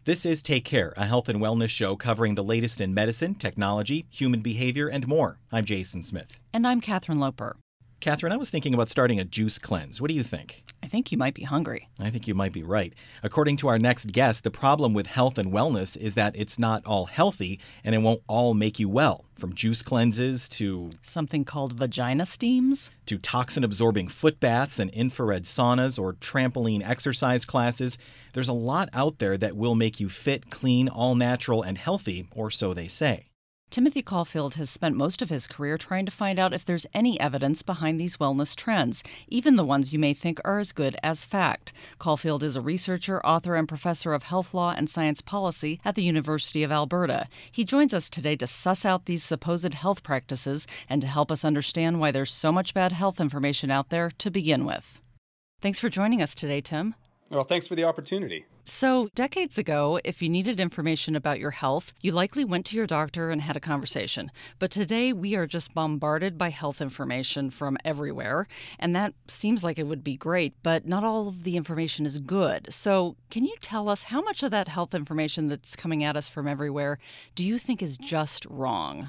This is Take Care, a health and wellness show covering the latest in medicine, technology, human behavior, and more. I'm Jason Smith. And I'm Catherine Loper. Catherine, I was thinking about starting a juice cleanse. What do you think? I think you might be hungry. I think you might be right. According to our next guest, the problem with health and wellness is that it's not all healthy and it won't all make you well. From juice cleanses to something called vagina steams, to toxin-absorbing foot baths and infrared saunas or trampoline exercise classes, there's a lot out there that will make you fit, clean, all natural, and healthy, or so they say. Timothy Caulfield has spent most of his career trying to find out if there's any evidence behind these wellness trends, even the ones you may think are as good as fact. Caulfield is a researcher, author, and professor of health law and science policy at the University of Alberta. He joins us today to suss out these supposed health practices and to help us understand why there's so much bad health information out there to begin with. Thanks for joining us today, Tim. Well, thanks for the opportunity. So, decades ago, if you needed information about your health, you likely went to your doctor and had a conversation. But today, we are just bombarded by health information from everywhere, and that seems like it would be great, but not all of the information is good. So, can you tell us how much of that health information that's coming at us from everywhere do you think is just wrong?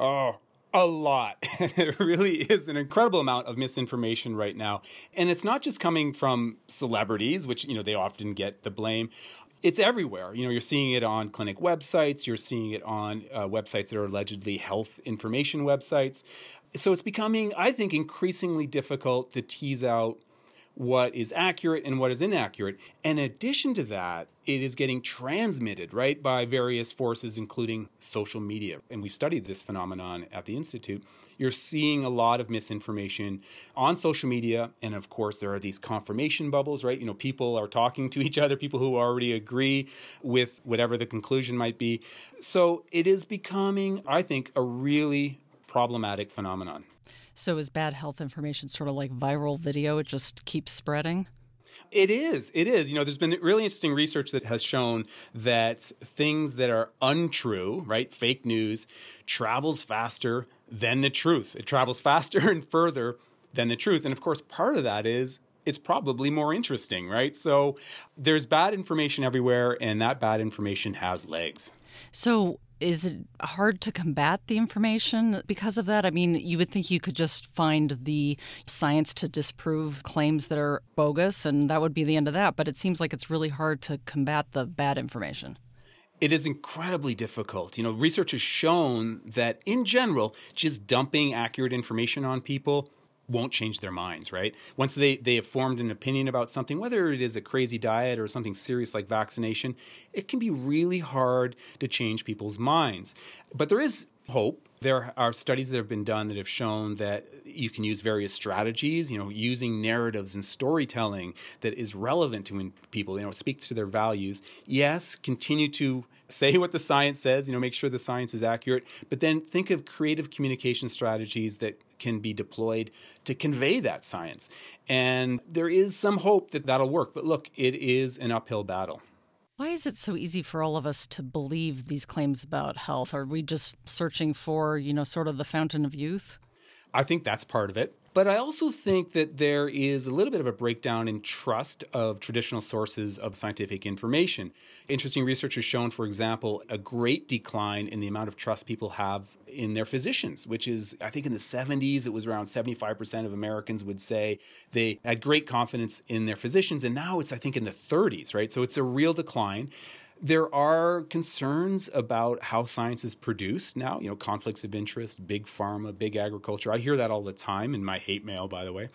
A lot. It really is an incredible amount of misinformation right now. And it's not just coming from celebrities, which, they often get the blame. It's everywhere. You're seeing it on clinic websites. You're seeing it on websites that are allegedly health information websites. So it's becoming, I think, increasingly difficult to tease out what is accurate and what is inaccurate. And in addition to that, it is getting transmitted, right, by various forces, including social media. And we've studied this phenomenon at the Institute. You're seeing a lot of misinformation on social media. And of course, there are these confirmation bubbles, right? People are talking to each other, people who already agree with whatever the conclusion might be. So it is becoming, I think, a really problematic phenomenon. So is bad health information sort of like viral video? It just keeps spreading? It is. There's been really interesting research that has shown that things that are untrue, right, fake news, travels faster than the truth. It travels faster and further than the truth. And of course, part of that is it's probably more interesting, right? So there's bad information everywhere, and that bad information has legs. So is it hard to combat the information because of that? I mean, you would think you could just find the science to disprove claims that are bogus, and that would be the end of that. But it seems like it's really hard to combat the bad information. It is incredibly difficult. Research has shown that in general, just dumping accurate information on people won't change their minds, right? Once they have formed an opinion about something, whether it is a crazy diet or something serious like vaccination, it can be really hard to change people's minds. But there is hope. There are studies that have been done that have shown that you can use various strategies, using narratives and storytelling that is relevant to people, it speaks to their values. Yes, continue to say what the science says, make sure the science is accurate, but then think of creative communication strategies that can be deployed to convey that science. And there is some hope that that'll work. But look, it is an uphill battle. Why is it so easy for all of us to believe these claims about health? Are we just searching for, sort of the fountain of youth? I think that's part of it. But I also think that there is a little bit of a breakdown in trust of traditional sources of scientific information. Interesting research has shown, for example, a great decline in the amount of trust people have in their physicians, which is, I think in the 70s, it was around 75% of Americans would say they had great confidence in their physicians. And now it's, I think, in the 30s, right? So it's a real decline. There are concerns about how science is produced now, conflicts of interest, big pharma, big agriculture. I hear that all the time in my hate mail, by the way.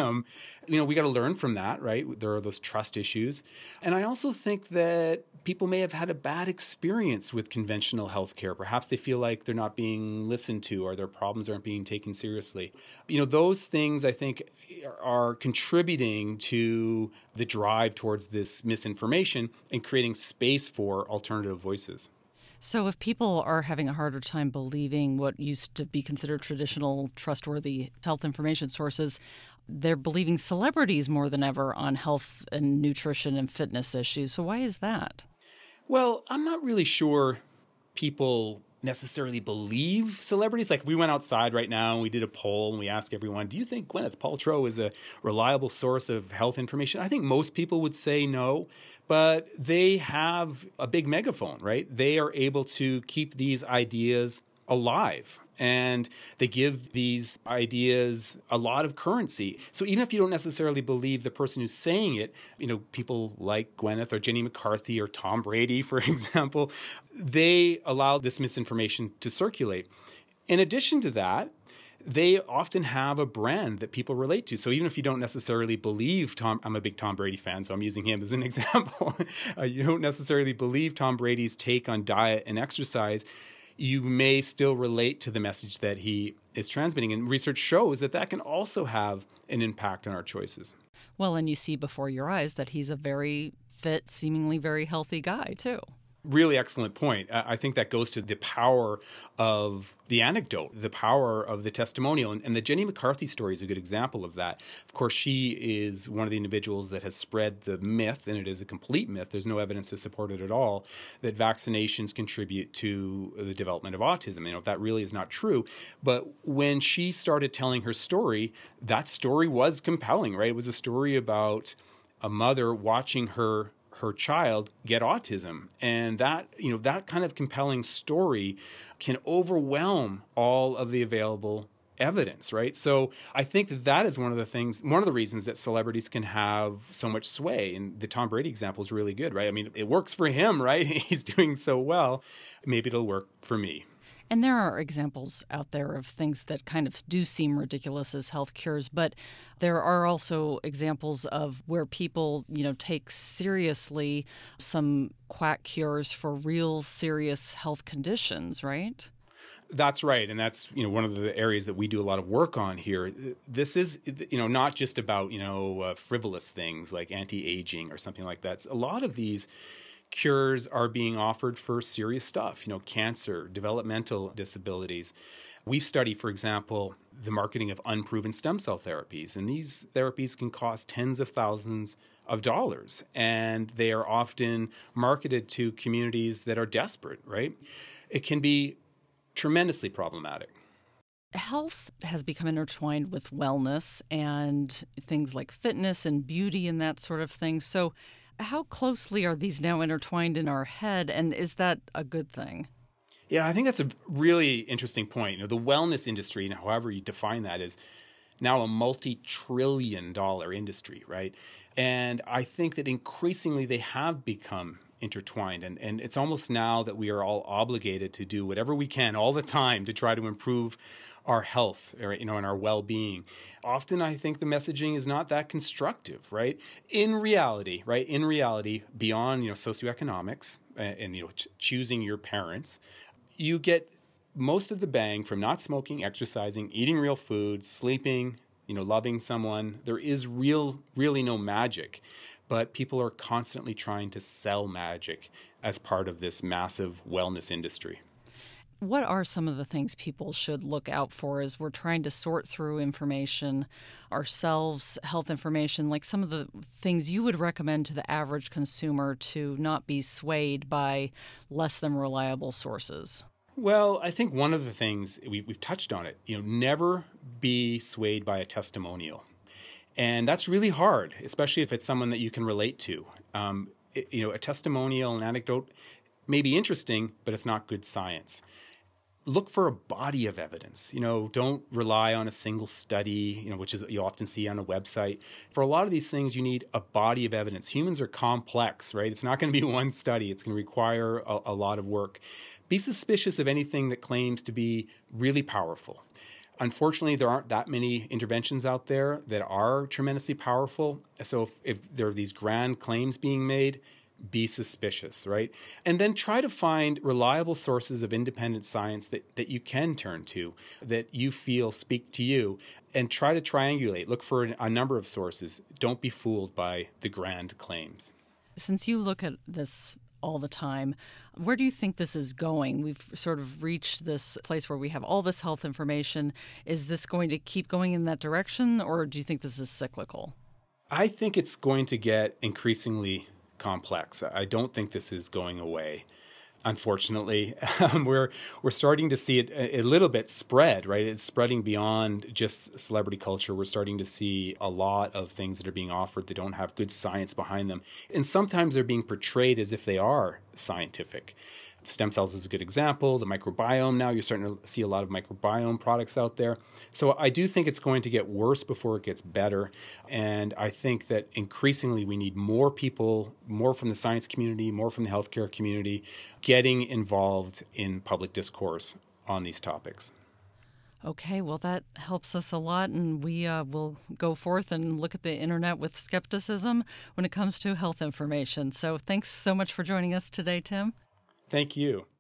We got to learn from that, right? There are those trust issues. And I also think that people may have had a bad experience with conventional healthcare. Perhaps they feel like they're not being listened to or their problems aren't being taken seriously. Those things, I think, are contributing to the drive towards this misinformation and creating space for alternative voices. So if people are having a harder time believing what used to be considered traditional, trustworthy health information sources, they're believing celebrities more than ever on health and nutrition and fitness issues. So why is that? Well, I'm not really sure people necessarily believe celebrities. Like if we went outside right now and we did a poll and we asked everyone, do you think Gwyneth Paltrow is a reliable source of health information? I think most people would say no, but they have a big megaphone, right? They are able to keep these ideas alive. And they give these ideas a lot of currency. So even if you don't necessarily believe the person who's saying it, people like Gwyneth or Jenny McCarthy or Tom Brady, for example, they allow this misinformation to circulate. In addition to that, they often have a brand that people relate to. So even if you don't necessarily believe I'm a big Tom Brady fan, so I'm using him as an example. You don't necessarily believe Tom Brady's take on diet and exercise, you may still relate to the message that he is transmitting. And research shows that that can also have an impact on our choices. Well, and you see before your eyes that he's a very fit, seemingly very healthy guy, too. Really excellent point. I think that goes to the power of the anecdote, the power of the testimonial. And the Jenny McCarthy story is a good example of that. Of course, she is one of the individuals that has spread the myth, and it is a complete myth. There's no evidence to support it at all, that vaccinations contribute to the development of autism. That really is not true. But when she started telling her story, that story was compelling, right? It was a story about a mother watching her child get autism. And that kind of compelling story can overwhelm all of the available evidence, right? So I think that is one of the reasons that celebrities can have so much sway. And the Tom Brady example is really good, right? It works for him, right? He's doing so well. Maybe it'll work for me. And there are examples out there of things that kind of do seem ridiculous as health cures, but there are also examples of where people, take seriously some quack cures for real serious health conditions, right? That's right. And that's, one of the areas that we do a lot of work on here. This is, not just about, frivolous things like anti-aging or something like that. It's a lot of these cures are being offered for serious stuff, cancer, developmental disabilities. We've studied, for example, the marketing of unproven stem cell therapies, and these therapies can cost tens of thousands of dollars, and they are often marketed to communities that are desperate, right? It can be tremendously problematic. Health has become intertwined with wellness and things like fitness and beauty and that sort of thing. So how closely are these now intertwined in our head, and is that a good thing? Yeah, I think that's a really interesting point. The wellness industry, however you define that, is now a multi-trillion-dollar industry, right? And I think that increasingly they have become intertwined. And it's almost now that we are all obligated to do whatever we can all the time to try to improve our health, and our well-being. Often I think the messaging is not that constructive, right? In reality, beyond, socioeconomics and choosing your parents, you get most of the bang from not smoking, exercising, eating real food, sleeping, loving someone. There is really no magic, but people are constantly trying to sell magic as part of this massive wellness industry. What are some of the things people should look out for as we're trying to sort through information ourselves, health information, like some of the things you would recommend to the average consumer to not be swayed by less than reliable sources? Well, I think one of the things, we've touched on it, never be swayed by a testimonial. And that's really hard, especially if it's someone that you can relate to. A testimonial, an anecdote may be interesting, but it's not good science. Look for a body of evidence. Don't rely on a single study, which is you often see on a website. For a lot of these things, you need a body of evidence. Humans are complex, right? It's not going to be one study. It's going to require a lot of work. Be suspicious of anything that claims to be really powerful. Unfortunately, there aren't that many interventions out there that are tremendously powerful. So if there are these grand claims being made, be suspicious, right? And then try to find reliable sources of independent science that you can turn to, that you feel speak to you, and try to triangulate. Look for a number of sources. Don't be fooled by the grand claims. Since you look at this all the time, where do you think this is going? We've sort of reached this place where we have all this health information. Is this going to keep going in that direction, or do you think this is cyclical? I think it's going to get increasingly complex. I don't think this is going away. Unfortunately, we're starting to see it a little bit spread, right? It's spreading beyond just celebrity culture. We're starting to see a lot of things that are being offered that don't have good science behind them. And sometimes they're being portrayed as if they are scientific. Stem cells is a good example. The microbiome now, you're starting to see a lot of microbiome products out there. So I do think it's going to get worse before it gets better. And I think that increasingly we need more people, more from the science community, more from the healthcare community, getting involved in public discourse on these topics. Okay, well, that helps us a lot, and we will go forth and look at the internet with skepticism when it comes to health information. So thanks so much for joining us today, Tim. Thank you.